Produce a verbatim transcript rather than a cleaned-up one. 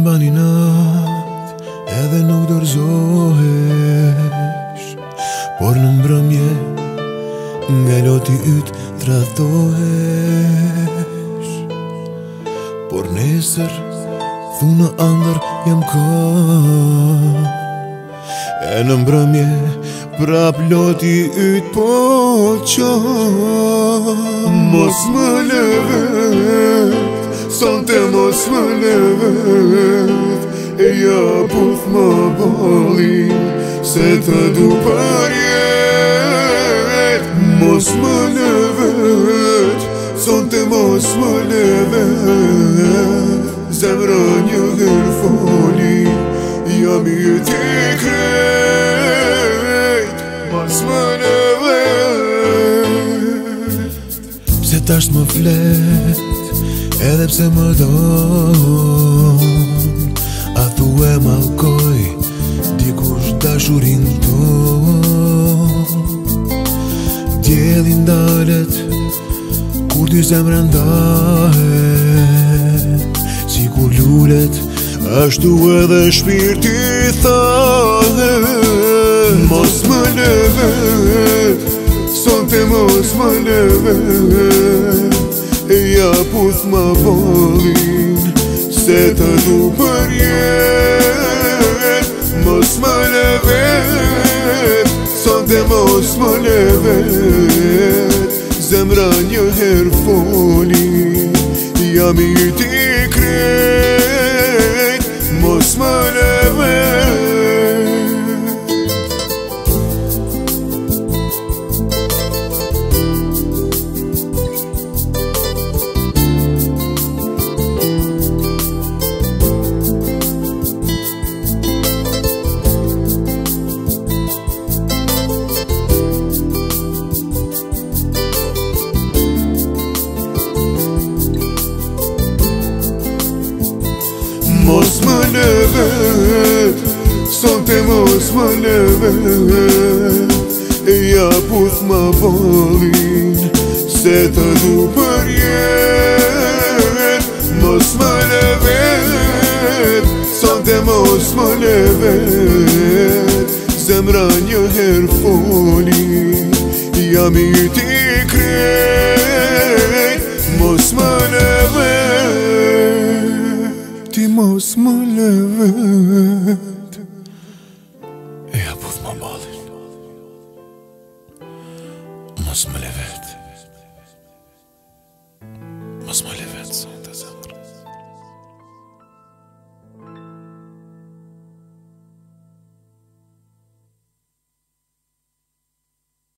ban i nat edhe nuk dorëzohesh, por në mbrëmje nga loti yt tradhohesh. Por nesër thunë andër jam kam, e në mbrëmje prap loti yt po qan. Mos më lëvet, sonte mos më lëvet, e ja puth më bolin se të du për jet. Mos më lëvet, sonte mos më lëvet, zemra një herë foli, jam i ti krejt. Mos më lëvet, pse tash më flet, edhe pse më don, a thue malkoj dikush dashurin ton. Djeli ndalet kur dy zemra ndahet, si kur lullet ashtu edhe shpirti thahet. Mos më lëvet, sonte mos më lëvet, e ja puth më bolin se të du për jet. Mos më lëvet, sonte mos më lëvet, zemra një herë foli, jam i ti krejt. Mos më lëvet. Mos më lëvet, sonte mos më lëvet, e ja puth më bolin se të du për jet. Mos më lëvet, sonte mos më lëvet, zemra një herë foli, jam i ti krejt. Mos më lëvet, ti mos më lëvet, e ja puth më bolin, mos më lëvet.